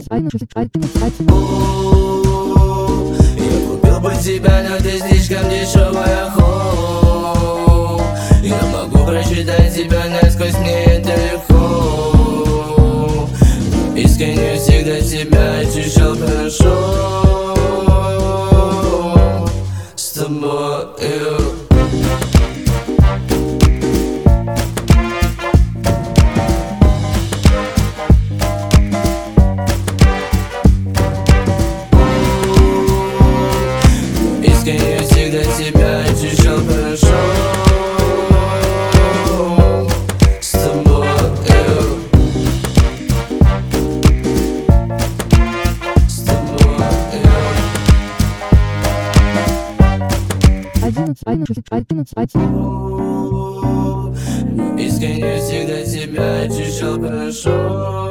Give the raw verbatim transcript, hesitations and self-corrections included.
купил бы тебя, но ты слишком дешевая, хоу. Я могу прочитать тебя насквозь, мне это легко. Искренне всегда тебя ощущал хорошо с тобою. Искренне всегда тебя ощущал хорошо с тобою, с тобою. Искренне всегда тебя ощущал хорошо